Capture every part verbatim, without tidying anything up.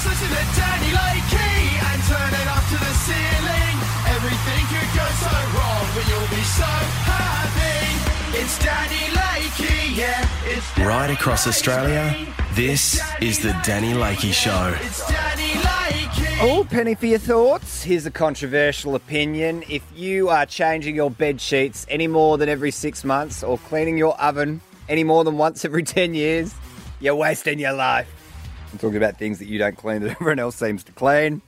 listen to Danny Lakey and turn it up to the ceiling. Everything could go so wrong, but you'll be so happy. It's Danny Lakey, yeah. It's Danny Right across Lakey. Australia, this is the Danny Lakey Show. It's Danny Lakey. Oh, penny for your thoughts. Here's a controversial opinion. If you are changing your bed sheets any more than every six months or cleaning your oven any more than once every ten years, you're wasting your life. I'm talking about things that you don't clean that everyone else seems to clean.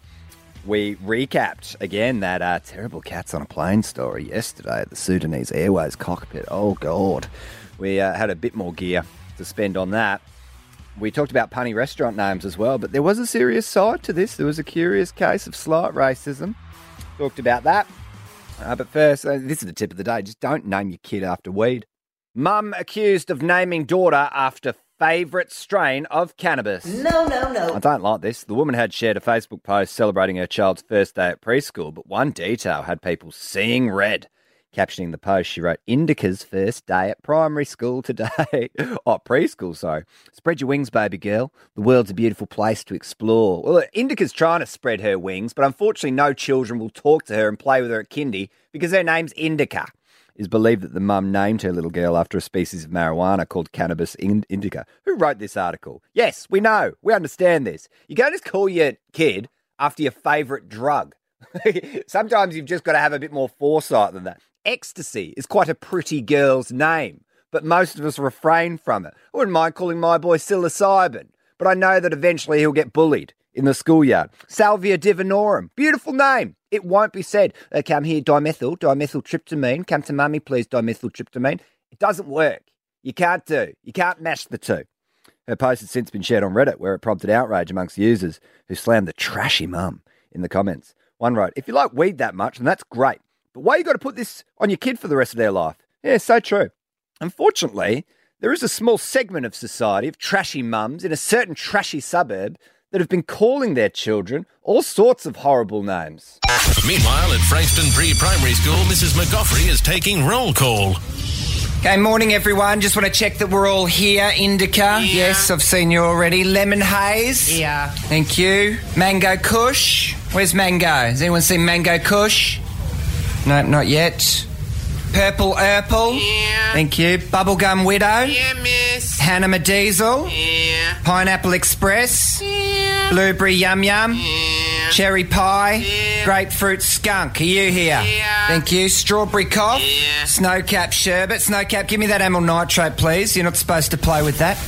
We recapped, again, that uh, terrible cats on a plane story yesterday at the Sudanese Airways cockpit. Oh, God. We uh, had a bit more gear to spend on that. We talked about punny restaurant names as well, but there was a serious side to this. There was a curious case of slight racism. Talked about that. Uh, but first, uh, this is the tip of the day. Just don't name your kid after weed. Mum accused of naming daughter after favourite strain of cannabis. No, no, no. I don't like this. The woman had shared a Facebook post celebrating her child's first day at preschool, but one detail had people seeing red. Captioning the post, she wrote, Indica's first day at primary school today. oh, preschool, sorry. Spread your wings, baby girl. The world's a beautiful place to explore. Well, Indica's trying to spread her wings, but unfortunately no children will talk to her and play with her at kindy because her name's Indica. It's believed that the mum named her little girl after a species of marijuana called cannabis indica. Who wrote this article? Yes, we know. We understand this. You can't just call your kid after your favourite drug. Sometimes you've just got to have a bit more foresight than that. Ecstasy is quite a pretty girl's name, but most of us refrain from it. I wouldn't mind calling my boy psilocybin, but I know that eventually he'll get bullied in the schoolyard. Salvia divinorum, beautiful name. It won't be said, uh, come here, dimethyl, dimethyltryptamine, come to mummy, please, dimethyltryptamine. It doesn't work. You can't do. You can't mash the two. Her post has since been shared on Reddit, where it prompted outrage amongst users who slammed the trashy mum in the comments. One wrote, if you like weed that much, then that's great. But why you got to put this on your kid for the rest of their life? Yeah, so true. Unfortunately, there is a small segment of society of trashy mums in a certain trashy suburb that have been calling their children all sorts of horrible names. Meanwhile, at Frankston Pre-Primary School, Missus McGoffrey is taking roll call. Okay, morning everyone. Just want to check that we're all here. Indica, yeah. Yes, I've seen you already. Lemon haze, Yeah. thank you. Mango Kush, where's Mango? Has anyone seen Mango Kush? No, not yet. Purple Urple, Yeah. thank you. Bubblegum Widow, Yeah, miss. Hanama Diesel, Yeah. Pineapple Express, Yeah. Blueberry Yum Yum, Yeah. Cherry Pie, Yeah. Grapefruit Skunk. Are you here? Yeah. Thank you. Strawberry Cough, Yeah. Snowcap Sherbet. Snowcap, give me that amyl nitrate, please. You're not supposed to play with that.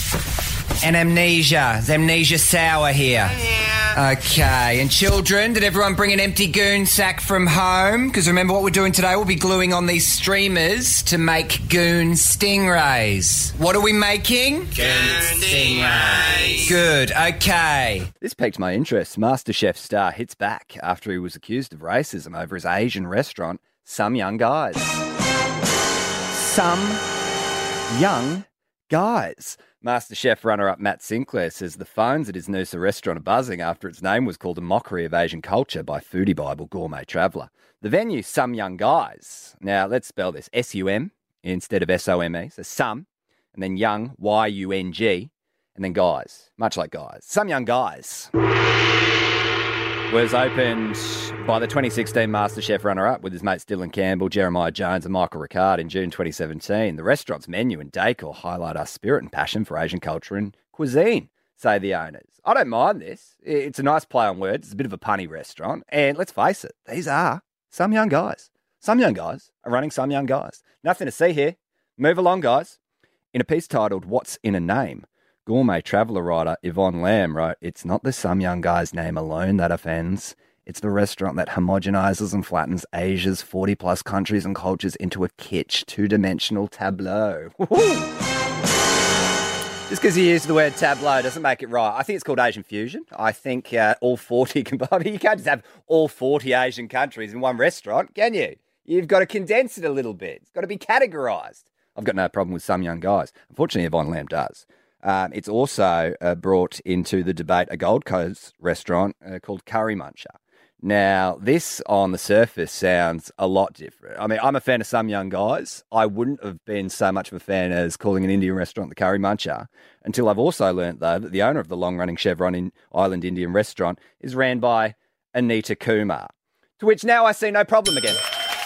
And Amnesia. Is Amnesia Sour here? Yeah. Okay. And children, did everyone bring an empty goon sack from home? Because remember what we're doing today? We'll be gluing on these streamers to make goon stingrays. What are we making? Goon stingrays. Good. Okay. This piqued my interest. MasterChef star hits back after he was accused of racism over his Asian restaurant, Some Young Guys. Some Young Guys. MasterChef runner-up Matt Sinclair says the phones at his Noosa restaurant are buzzing after its name was called a mockery of Asian culture by Foodie Bible Gourmet Traveller. The venue, Some Young Guys. Now, let's spell this. S U M instead of S O M E. So Some, and then Young, Y U N G, and then Guys. Much like Guys. Some Young Guys was opened by the twenty sixteen MasterChef runner-up with his mates Dylan Campbell, Jeremiah Jones and Michael Ricard in June twenty seventeen. The restaurant's menu and decor highlight our spirit and passion for Asian culture and cuisine, say the owners. I don't mind this. It's a nice play on words. It's a bit of a punny restaurant. And let's face it, these are some young guys. Some young guys are running Some Young Guys. Nothing to see here. Move along, guys. In a piece titled, What's in a Name?, Gourmet Traveller writer Yvonne Lamb wrote, it's not the Some Young Guy's name alone that offends. It's the restaurant that homogenises and flattens Asia's forty-plus countries and cultures into a kitsch, two-dimensional tableau. Just because you use the word tableau doesn't make it right. I think it's called Asian fusion. I think uh, all forty... Can, I mean, you can't just have all forty Asian countries in one restaurant, can you? You've got to condense it a little bit. It's got to be categorised. I've got no problem with Some Young Guys. Unfortunately, Yvonne Lamb does. Um, it's also uh, brought into the debate a Gold Coast restaurant uh, called Curry Muncher. Now, this on the surface sounds a lot different. I mean, I'm a fan of Some Young Guys. I wouldn't have been so much of a fan as calling an Indian restaurant the Curry Muncher until I've also learnt, though, that the owner of the long-running Chevron in Island Indian restaurant is ran by Anita Kumar, to which now I see no problem again.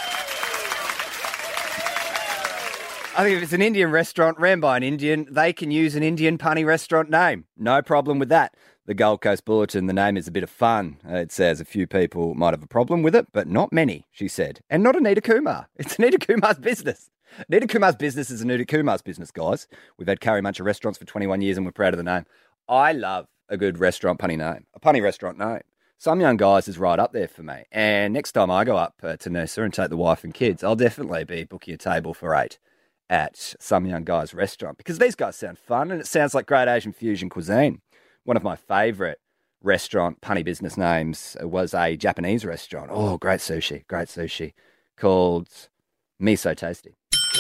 I think if it's an Indian restaurant ran by an Indian, they can use an Indian punny restaurant name. No problem with that. The Gold Coast Bulletin, the name is a bit of fun. Uh, It says a few people might have a problem with it, but not many, she said. And not Anita Kumar. It's Anita Kumar's business. Anita Kumar's business is Anita Kumar's business, guys. We've had Curry Muncher restaurants for twenty-one years and we're proud of the name. I love a good restaurant punny name, a punny restaurant name. Some Young Guys is right up there for me. And next time I go up uh, to Noosa and take the wife and kids, I'll definitely be booking a table for eight at Some Young Guys restaurant because these guys sound fun and it sounds like great Asian fusion cuisine. One of my favourite restaurant punny business names was a Japanese restaurant. Oh, great sushi, great sushi, called Miso Tasty.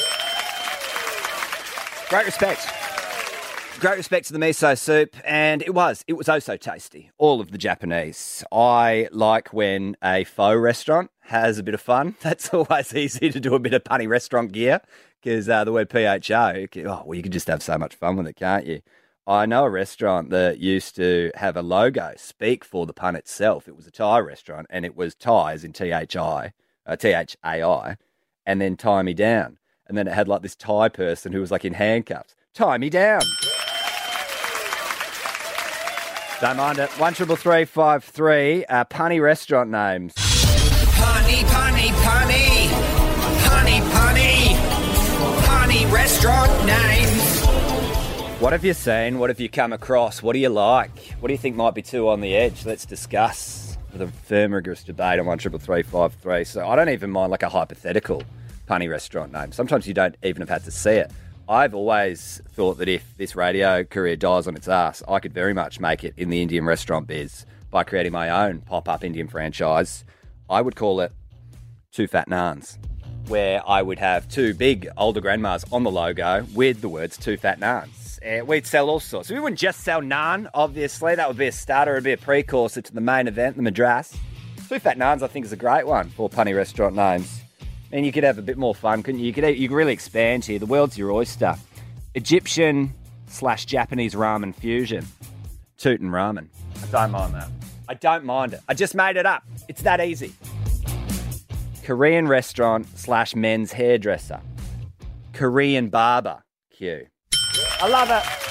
Great respect. Great respect to the miso soup, and it was, it was oh so tasty. All of the Japanese. I like when a faux restaurant has a bit of fun. That's always easy to do a bit of punny restaurant gear because uh, the word P H O, oh, well, you can just have so much fun with it, can't you? I know a restaurant that used to have a logo speak for the pun itself. It was a Thai restaurant, and it was Thai as in T H I, uh, T H A I, and then tie me down. And then it had like this Thai person who was like in handcuffs. Tie me down. Don't mind it. One triple three five three. Uh, punny restaurant names. Punny, punny, punny. Punny, punny. Punny restaurant names. What have you seen? What have you come across? What do you like? What do you think might be too on the edge? Let's discuss with a firm, rigorous debate on one triple three five three. So I don't even mind like a hypothetical punny restaurant name. Sometimes you don't even have had to see it. I've always thought that if this radio career dies on its ass, I could very much make it in the Indian restaurant biz by creating my own pop-up Indian franchise. I would call it Two Fat Naans, where I would have two big older grandmas on the logo with the words Two Fat Naans. Uh, we'd sell all sorts. We wouldn't just sell naan, obviously. That would be a starter. It would be a precursor to the main event, the Madras. Two Fat Naans, I think, is a great one for punny restaurant names. And you could have a bit more fun, couldn't you? You could, you could really expand here. The world's your oyster. Egyptian slash Japanese ramen fusion. Tootin' ramen. I don't mind that. I don't mind it. I just made it up. It's that easy. Korean restaurant slash men's hairdresser. Korean barber. Q. I love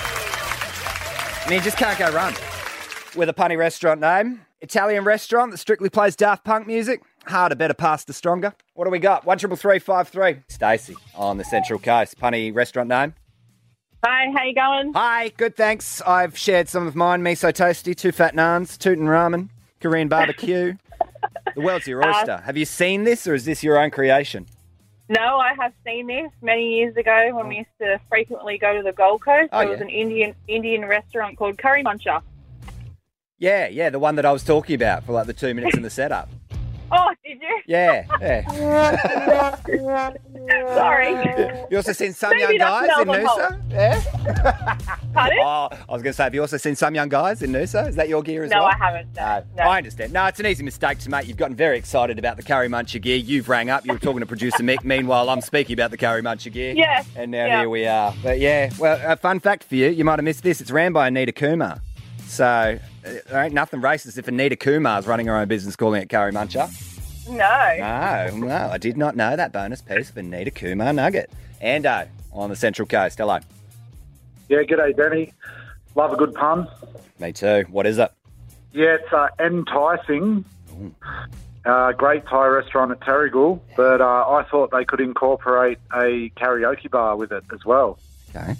it. I mean, you just can't go wrong with a punny restaurant name. Italian restaurant that strictly plays Daft Punk music. Harder, better, faster, stronger. What do we got? One triple three five three. Stacey on the Central Coast. Punny restaurant name. Hi, how you going? Hi, good, thanks. I've shared some of mine. Miso Toasty, Two Fat Naans, Tootin' Ramen, Korean Barbecue. The world's your oyster. Uh, Have you seen this, or is this your own creation? No, I have seen this many years ago when we used to frequently go to the Gold Coast. Oh, there yeah. was an Indian Indian restaurant called Curry Muncher. Yeah, yeah, the one that I was talking about for like the two minutes in the setup. Oh, did you? Yeah, yeah. Sorry. You also seen Some Maybe Young Guys that's in Melbourne Noosa? Yeah? Pardon? Oh, I was going to say, have you also seen Some Young Guys in Noosa? Is that your gear as No, well? I haven't. No, Uh, no. I understand. No, it's an easy mistake to make. You've gotten very excited about the Curry Muncher gear. You've rang up. You were talking to producer Mick. Meanwhile, I'm speaking about the Curry Muncher gear. Yeah. And now yeah. here we are. But yeah, well, a fun fact for you. You might have missed this. It's ran by Anita Kumar. So uh, there ain't nothing racist if Anita Kumar's running her own business calling it Curry Muncher. No. No, no, I did not know that bonus piece of Anita Kumar nugget. Ando on the Central Coast. Hello. Yeah, g'day, Danny. Love a good pun. Me too. What is it? Yeah, it's uh, enticing. Uh, great Thai restaurant at Terrigal, but uh, I thought they could incorporate a karaoke bar with it as well. Okay.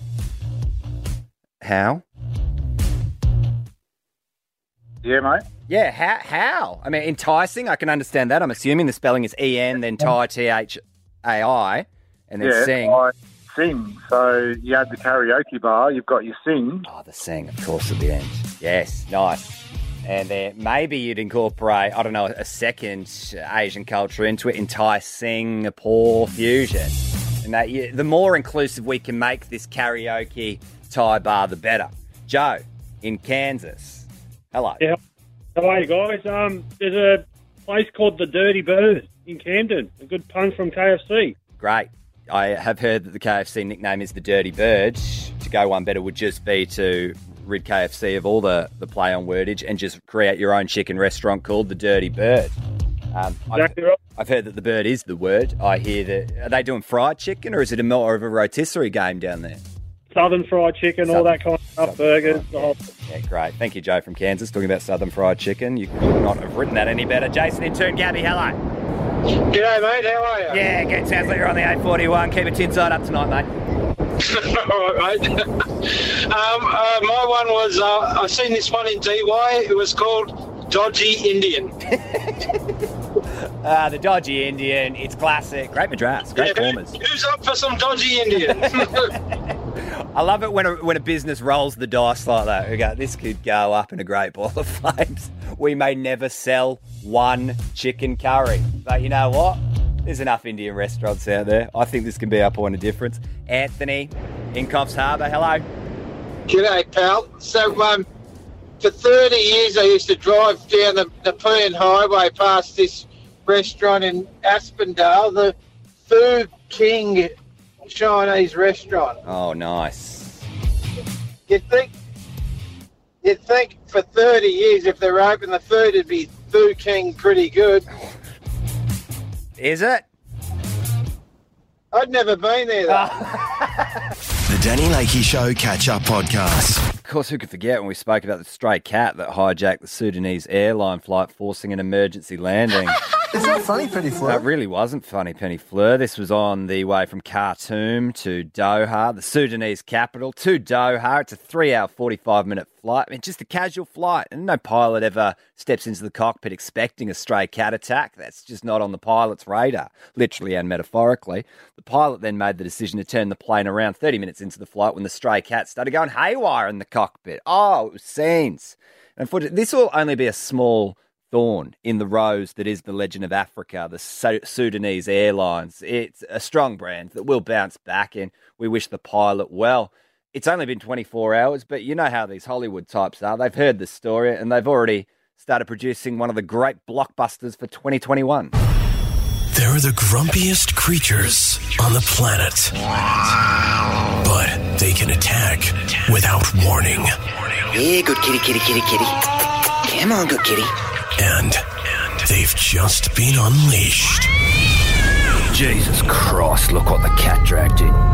How? Yeah, mate. Yeah, how? How? I mean, enticing, I can understand that. I'm assuming the spelling is E N, then Thai, T H A I, and then yeah, sing. I sing. So you add the karaoke bar, you've got your sing. Oh, the sing, of course, at the end. Yes, nice. And then maybe you'd incorporate, I don't know, a second Asian culture into it, entice Singapore fusion. And that you, the more inclusive we can make this karaoke Thai bar, the better. Joe, in Kansas. Hello. Yeah. How are you guys? Um, there's a place called the Dirty Bird in Camden. A good pun from K F C. Great. I have heard that the K F C nickname is the Dirty Bird. To go one better would just be to rid K F C of all the, the play on wordage and just create your own chicken restaurant called the Dirty Bird. Um, Exactly I've, right. I've heard that the bird is the word. I hear that. Are they doing fried chicken or is it a more of a rotisserie game down there? Southern fried chicken, all Southern- that kind of stuff, Southern burgers. fried, The whole... Yeah, great. Thank you, Joe from Kansas, talking about Southern fried chicken. You could not have written that any better. Jason in turn, Gabby, hello. G'day, mate. How are you? Yeah, good. Sounds like you're on the eight forty-one. Keep it tin side up tonight, mate. All right, mate. um, uh, my one was, uh, I've seen this one in D Y. It was called Dodgy Indian. Ah, the Dodgy Indian. It's classic. Great Madras. Great Yeah, who- formers. who's up for some Dodgy Indian? I love it when a, when a business rolls the dice like that. We go, this could go up in a great ball of flames. We may never sell one chicken curry. But you know what? There's enough Indian restaurants out there. I think this can be our point of difference. Anthony in Coffs Harbour, hello. G'day, pal. So, um, for thirty years, I used to drive down the Nepean Highway past this restaurant in Aspendale, the Food King Chinese restaurant. Oh, nice. You'd think, you'd think for thirty years, if they're open, the food would be Food King pretty good. Is it? I'd never been there, though. The Danny Lakey Show Catch-Up Podcast. Of course, who could forget when we spoke about the stray cat that hijacked the Sudanese airline flight, forcing an emergency landing. Is that funny, Penny Fleur? That really wasn't funny, Penny Fleur. This was on the way from Khartoum to Doha, the Sudanese capital, to Doha. It's a three-hour, forty-five minute flight. I mean, just a casual flight. And no pilot ever steps into the cockpit expecting a stray cat attack. That's just not on the pilot's radar, literally and metaphorically. The pilot then made the decision to turn the plane around thirty minutes into the flight when the stray cat started going haywire in the cockpit. Oh, it was scenes. And for, this will only be a small thorn in the rose that is the Legend of Africa, the Su- Sudanese Airlines. It's a strong brand that will bounce back, and we wish the pilot well. It's only been twenty-four hours, but you know how these Hollywood types are. They've heard the story, and they've already started producing one of the great blockbusters for twenty twenty-one. They're the grumpiest creatures on the planet. But they can attack without warning. Yeah, good kitty, kitty, kitty, kitty. Come on, good kitty. And they've just been unleashed. Jesus Christ, look what the cat dragged in.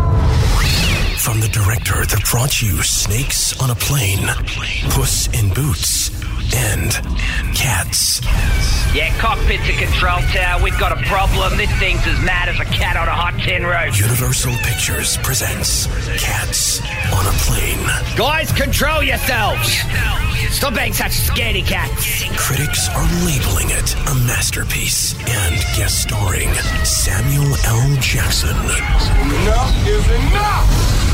From the director that brought you Snakes on a Plane, Puss in Boots, and Cats. Yeah, cockpit to control tower. We've got a problem. This thing's as mad as a cat on a hot tin roof. Universal Pictures presents Cats on a Plane. Guys, control yourselves. Stop being such scaredy cats. Critics are labeling it a masterpiece and guest starring Samuel L. Jackson. Enough is enough!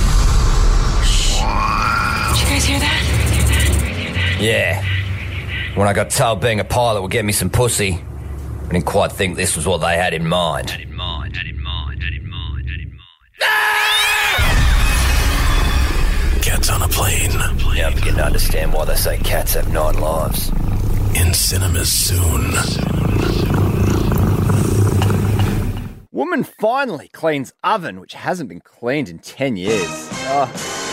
Did you guys hear that? Yeah. When I got told being a pilot would get me some pussy, I didn't quite think this was what they had in mind. Had in mind, had in mind, had in mind, had in mind. Cats on a Plane. Yeah, I'm beginning to understand why they say cats have nine lives. In cinemas soon. Woman finally cleans oven, which hasn't been cleaned in ten years. Oh.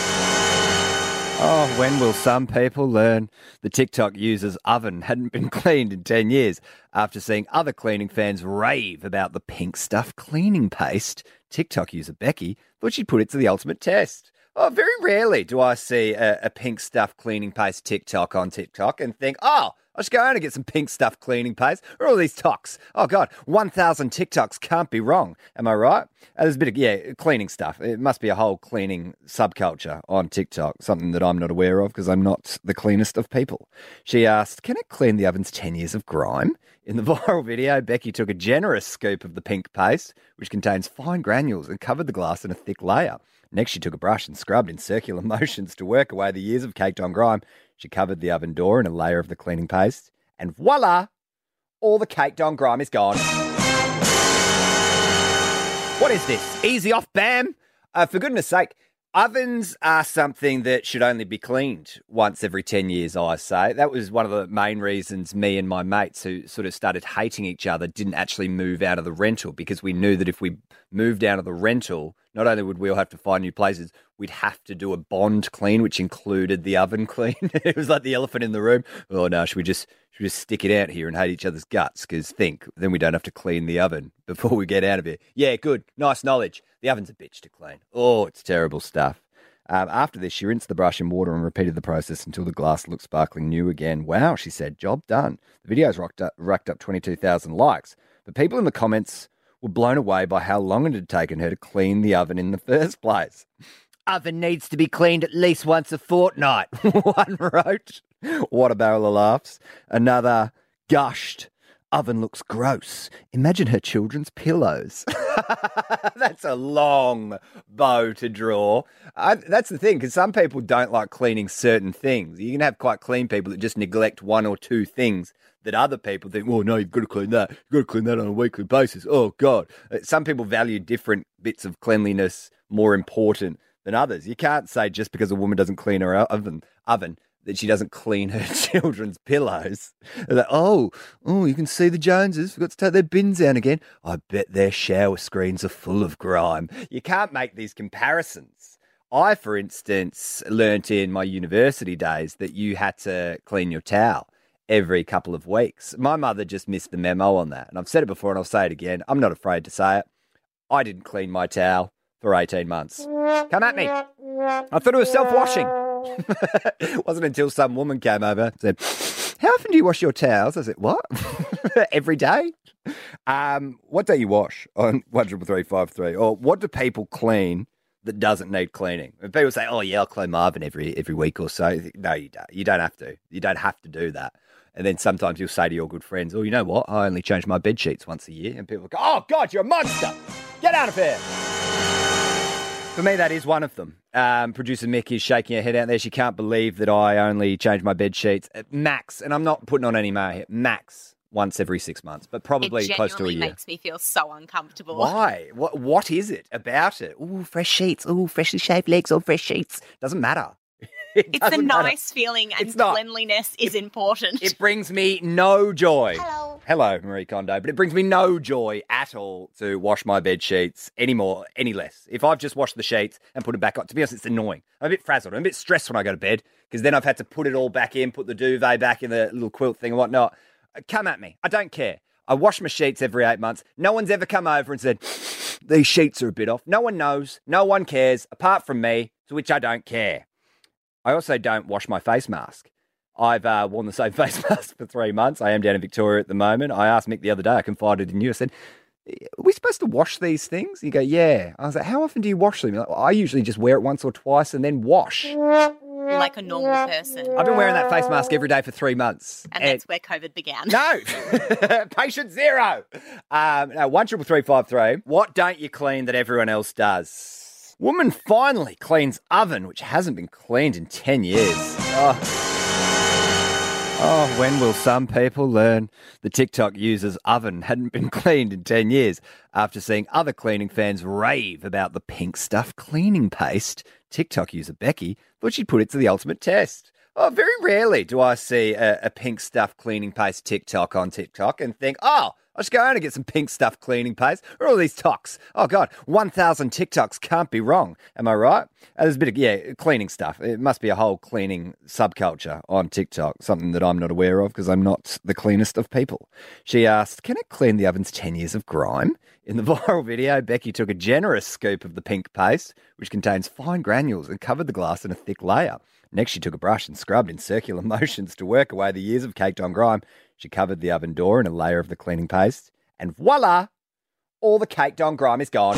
Oh, when will some people learn? The TikTok user's oven hadn't been cleaned in ten years. After seeing other cleaning fans rave about the pink stuff cleaning paste, TikTok user Becky thought she'd put it to the ultimate test. Oh, very rarely do I see a, a pink stuff cleaning paste TikTok on TikTok and think, oh, I'll just go home and get some pink stuff cleaning paste. Where are all these talks? Oh, God, one thousand TikToks can't be wrong. Am I right? Uh, there's a bit of, yeah, cleaning stuff. It must be a whole cleaning subculture on TikTok, something that I'm not aware of because I'm not the cleanest of people. She asked, can it clean the oven's ten years of grime? In the viral video, Becky took a generous scoop of the pink paste, which contains fine granules, and covered the glass in a thick layer. Next, she took a brush and scrubbed in circular motions to work away the years of caked on grime. She covered the oven door in a layer of the cleaning paste, and voila, all the caked on grime is gone. What is this? Easy off, bam? Uh, for goodness sake, Ovens are something that should only be cleaned once every ten years, I say. That was one of the main reasons me and my mates who sort of started hating each other didn't actually move out of the rental, because we knew that if we moved out of the rental, not only would we all have to find new places, we'd have to do a bond clean, which included the oven clean. It was like the elephant in the room. Oh, no, should we just should we just stick it out here and hate each other's guts? Because think, then we don't have to clean the oven before we get out of here. Yeah, good. Nice knowledge. The oven's a bitch to clean. Oh, it's terrible stuff. Um, after this, she rinsed the brush in water and repeated the process until the glass looked sparkling new again. Wow, she said, job done. The video's racked up, racked up twenty-two thousand likes, but people in the comments were blown away by how long it had taken her to clean the oven in the first place. Oven needs to be cleaned at least once a fortnight, one wrote. What a barrel of laughs. Another gushed. Oven looks gross. Imagine her children's pillows. That's a long bow to draw. I, that's the thing, because some people don't like cleaning certain things. You can have quite clean people that just neglect one or two things that other people think, oh, no, you've got to clean that. You've got to clean that on a weekly basis. Oh, God. Some people value different bits of cleanliness more important than others. You can't say just because a woman doesn't clean her oven, oven that she doesn't clean her children's pillows. They're like, oh, oh, you can see the Joneses forgot to take their bins down again. I bet their shower screens are full of grime. You can't make these comparisons. I, for instance, learnt in my university days that you had to clean your towel every couple of weeks. My mother just missed the memo on that. And I've said it before and I'll say it again. I'm not afraid to say it. I didn't clean my towel for eighteen months. Come at me. I thought it was self-washing. It wasn't until some woman came over and said, how often do you wash your towels? I said, what? Every day? Um, what don't you wash on one triple three five three? Or what do people clean that doesn't need cleaning? And people say, oh, yeah, I'll clean my oven every, every week or so. No, you don't. You don't have to. You don't have to do that. And then sometimes you'll say to your good friends, oh, you know what? I only change my bed sheets once a year. And people go, oh, God, you're a monster. Get out of here. For me, that is one of them. Um, producer Mick is shaking her head out there. She can't believe that I only change my bed sheets at max, and I'm not putting on any more here, max once every six months, but probably it close to a year. It genuinely makes me feel so uncomfortable. Why? What? What is it about it? Ooh, fresh sheets. Ooh, freshly shaved legs or fresh sheets. Doesn't matter. It it's a doesn't nice matter. feeling, and It's not. cleanliness is important. It brings me no joy. Hello. Hello, Marie Kondo. But it brings me no joy at all to wash my bed sheets anymore, any less. If I've just washed the sheets and put them back on, to be honest, it's annoying. I'm a bit frazzled. I'm a bit stressed when I go to bed because then I've had to put it all back in, put the duvet back in the little quilt thing and whatnot. Come at me. I don't care. I wash my sheets every eight months. No one's ever come over and said, these sheets are a bit off. No one knows. No one cares, apart from me, to which I don't care. I also don't wash my face mask. I've uh, worn the same face mask for three months. I am down in Victoria at the moment. I asked Mick the other day, I confided in you. I said, are we supposed to wash these things? You go, yeah. I was like, how often do you wash them? You're like, well, I usually just wear it once or twice and then wash. Like a normal person. I've been wearing that face mask every day for three months. And, and that's where COVID began. No. Patient zero. Um, no, one triple three five three. What don't you clean that everyone else does? Woman finally cleans oven, which hasn't been cleaned in ten years. Oh. oh, when will some people learn? The TikTok user's oven hadn't been cleaned in ten years. After seeing other cleaning fans rave about the pink stuff cleaning paste, TikTok user Becky thought she'd put it to the ultimate test. Oh, very rarely do I see a, a pink stuff cleaning paste TikTok on TikTok and think, oh, I'll just go out and get some pink stuff cleaning paste. Where are all these talks? Oh, God, one thousand TikToks can't be wrong. Am I right? Uh, there's a bit of, yeah, cleaning stuff. It must be a whole cleaning subculture on TikTok, something that I'm not aware of because I'm not the cleanest of people. She asked, can it clean the oven's ten years of grime? In the viral video, Becky took a generous scoop of the pink paste, which contains fine granules, and covered the glass in a thick layer. Next, she took a brush and scrubbed in circular motions to work away the years of caked on grime. She covered the oven door in a layer of the cleaning paste, and voila, all the caked on grime is gone.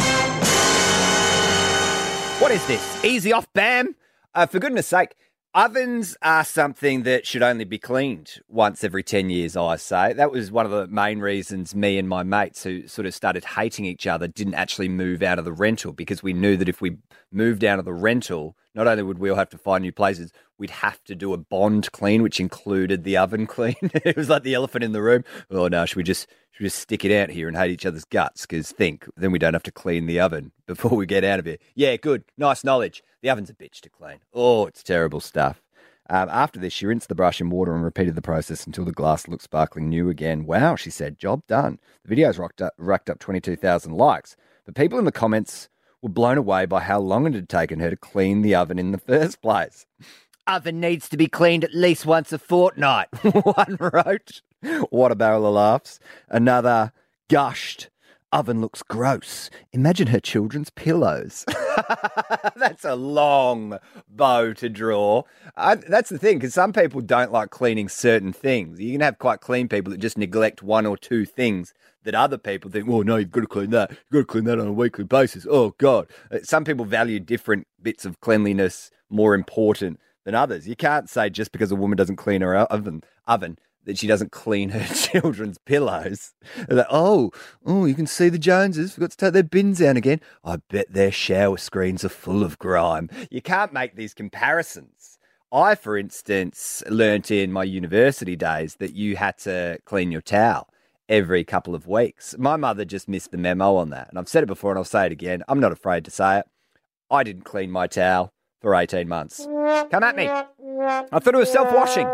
What is this? Easy off, bam? Uh, for goodness sake, ovens are something that should only be cleaned once every ten years, I say. That was one of the main reasons me and my mates who sort of started hating each other didn't actually move out of the rental, because we knew that if we moved down to the rental, not only would we all have to find new places, we'd have to do a bond clean, which included the oven clean. It was like the elephant in the room. Oh, no, should we just should we just stick it out here and hate each other's guts? Because think, then we don't have to clean the oven before we get out of here. Yeah, good. Nice knowledge. The oven's a bitch to clean. Oh, it's terrible stuff. Um, after this, she rinsed the brush in water and repeated the process until the glass looked sparkling new again. Wow, she said, job done. The video's racked up, racked up twenty-two thousand likes. But people in the comments were blown away by how long it had taken her to clean the oven in the first place. Oven needs to be cleaned at least once a fortnight, one wrote. What a barrel of laughs. Another gushed. Oven looks gross. Imagine her children's pillows. That's a long bow to draw. I, that's the thing, because some people don't like cleaning certain things. You can have quite clean people that just neglect one or two things that other people think, oh, no, you've got to clean that. You've got to clean that on a weekly basis. Oh, God. Some people value different bits of cleanliness more important than others. You can't say just because a woman doesn't clean her oven, oven that she doesn't clean her children's pillows. They're like, oh, oh, you can see the Joneses forgot to take their bins down again. I bet their shower screens are full of grime. You can't make these comparisons. I, for instance, learnt in my university days that you had to clean your towel every couple of weeks. My mother just missed the memo on that. And I've said it before and I'll say it again. I'm not afraid to say it. I didn't clean my towel for eighteen months. Come at me. I thought it was self-washing.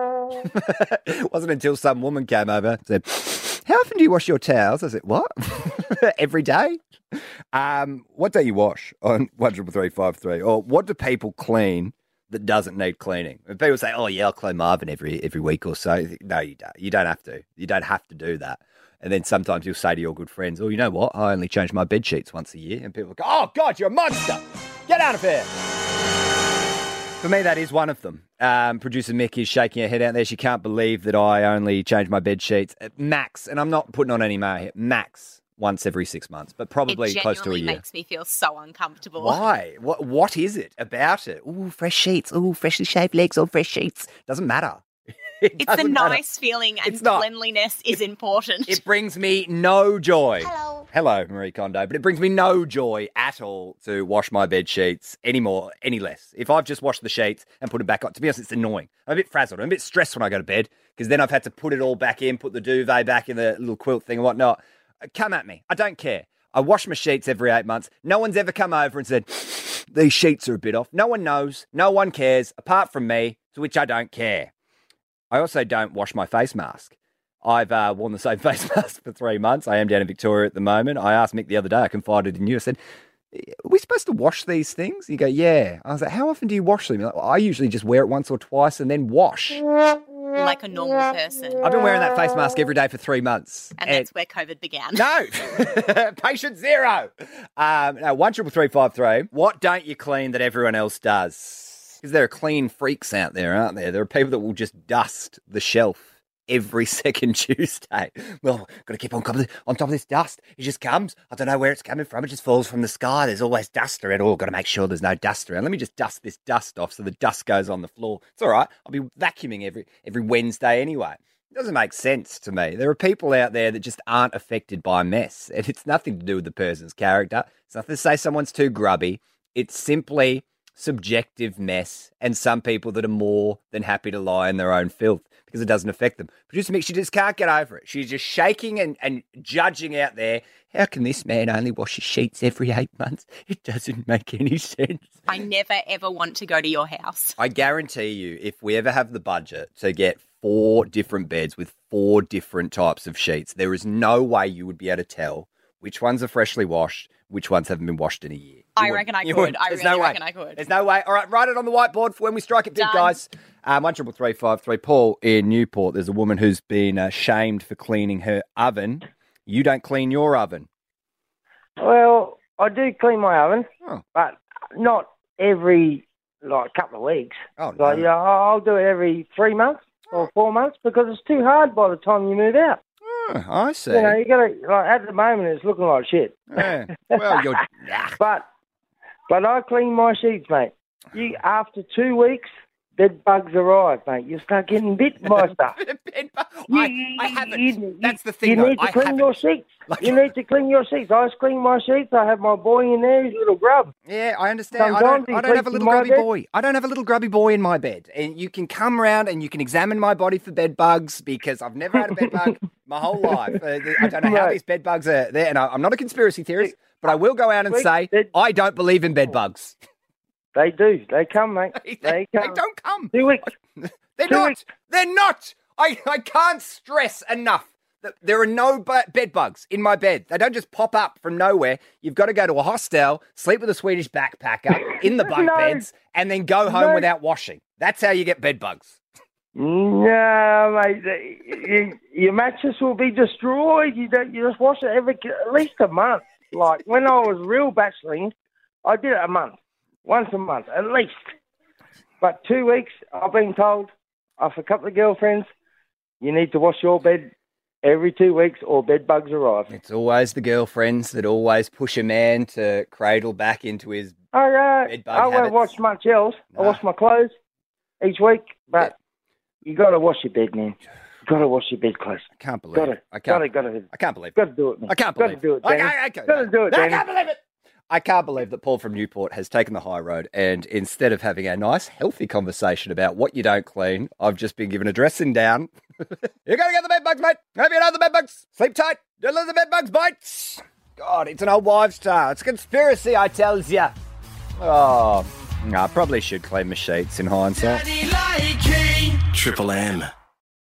It wasn't until some woman came over and said, how often do you wash your towels? I said, what? Every day? Um, what don't you wash on one triple three five three? Or what do people clean that doesn't need cleaning? When people say, oh, yeah, I'll clean my oven every, every week or so. No, you don't. You don't have to. You don't have to do that. And then sometimes you'll say to your good friends, oh, you know what? I only change my bed sheets once a year. And people go, oh, God, you're a monster. Get out of here. For me, that is one of them. Um, producer Mick is shaking her head out there. She can't believe that I only change my bed sheets at max, and I'm not putting on any more here, max once every six months, but probably it close to a year. It genuinely makes me feel so uncomfortable. Why? What? What is it about it? Ooh, fresh sheets. Ooh, freshly shaved legs or fresh sheets. Doesn't matter. It it's a nice matter. feeling, and It's not. cleanliness is important. It brings me no joy. Hello. Hello, Marie Kondo. But it brings me no joy at all to wash my bed sheets anymore, any less. If I've just washed the sheets and put it back on, to be honest, it's annoying. I'm a bit frazzled. I'm a bit stressed when I go to bed because then I've had to put it all back in, put the duvet back in the little quilt thing and whatnot. Come at me. I don't care. I wash my sheets every eight months. No one's ever come over and said, these sheets are a bit off. No one knows. No one cares, apart from me, to which I don't care. I also don't wash my face mask. I've uh, worn the same face mask for three months. I am down in Victoria at the moment. I asked Mick the other day, I confided in you. I said, are we supposed to wash these things? You go, yeah. I was like, how often do you wash them? You're like, well, I usually just wear it once or twice and then wash. Like a normal person. I've been wearing that face mask every day for three months. And, and that's where COVID began. No. Patient zero. Um, no, one triple three five three. What don't you clean that everyone else does? Because there are clean freaks out there, aren't there? There are people that will just dust the shelf every second Tuesday. Well, got to keep on top, of this, on top of this dust. It just comes. I don't know where it's coming from. It just falls from the sky. There's always dust around. Oh, got to make sure there's no dust around. Let me just dust this dust off so the dust goes on the floor. It's all right. I'll be vacuuming every every Wednesday anyway. It doesn't make sense to me. There are people out there that just aren't affected by mess. And it's nothing to do with the person's character. It's nothing to say someone's too grubby. It's simply subjective mess, and some people that are more than happy to lie in their own filth because it doesn't affect them. Producer Mick, she just can't get over it. She's just shaking and, and judging out there. How can this man only wash his sheets every eight months? It doesn't make any sense. I never, ever want to go to your house. I guarantee you, if we ever have the budget to get four different beds with four different types of sheets, there is no way you would be able to tell which ones are freshly washed, which ones haven't been washed in a year. I you reckon would. I You could. would. I There's really no reckon way. I could. There's no way. All right, write it on the whiteboard for when we strike it big, Done. guys. Um, one triple three five three. Paul in Newport. There's a woman who's been uh, shamed for cleaning her oven. You don't clean your oven. Well, I do clean my oven, oh. but not every like couple of weeks. Oh no. Like, you know, I'll do it every three months or four months because it's too hard by the time you move out. Oh, I see. You know, you got to like at the moment it's looking like shit. Yeah. Well, you're. but but I clean my sheets, mate. You after two weeks, bed bugs arrive, mate. You start getting bit by stuff. I, I haven't. That's the thing, You though. need to I clean haven't. your sheets. You need to clean your sheets. I clean my sheets. I have my boy in there, his little grub. Yeah, I understand. I Sometimes don't, he I don't have a sleeps little in my grubby bed. boy. I don't have a little grubby boy in my bed. And you can come round and you can examine my body for bed bugs because I've never had a bed bug my whole life. Uh, I don't know how Right. these bed bugs are there. And I, I'm not a conspiracy theorist, but I will go out and say I don't believe in bed bugs. They do. They come, mate. They, They come. don't come. Two weeks. They're Two not. weeks. They're not. I, I can't stress enough that there are no bu- bed bugs in my bed. They don't just pop up from nowhere. You've got to go to a hostel, sleep with a Swedish backpacker in the bunk No. beds, and then go home No. without washing. That's how you get bed bugs. No, mate. the- you- Your mattress will be destroyed. You don't. You just wash it every at least a month. Like when I was real bacheloring, I did it a month, once a month at least. But two weeks, I've been told off a couple of girlfriends, you need to wash your bed every two weeks or bed bugs arrive. It's always the girlfriends that always push a man to cradle back into his. I, uh, Bed bug I won't habits. wash much else. I wash my clothes each week, but you got to wash your bed, man. You got to wash your bed clothes. I can't believe Gotta, it. I can't. Gotta, gotta, I can't believe it. got to do it, man. I can't Got believe to do it, I, Danny. I, I, Got to do it, I Danny. can't believe it. I can't believe that Paul from Newport has taken the high road and instead of having a nice, healthy conversation about what you don't clean, I've just been given a dressing down. You're going to get the bed bugs, mate. Have you know the bed bugs? Sleep tight. Don't let the bed bugs bite. God, it's an old wives' tale. It's a conspiracy, I tells ya. Oh, no, I probably should clean my sheets in hindsight. Triple M.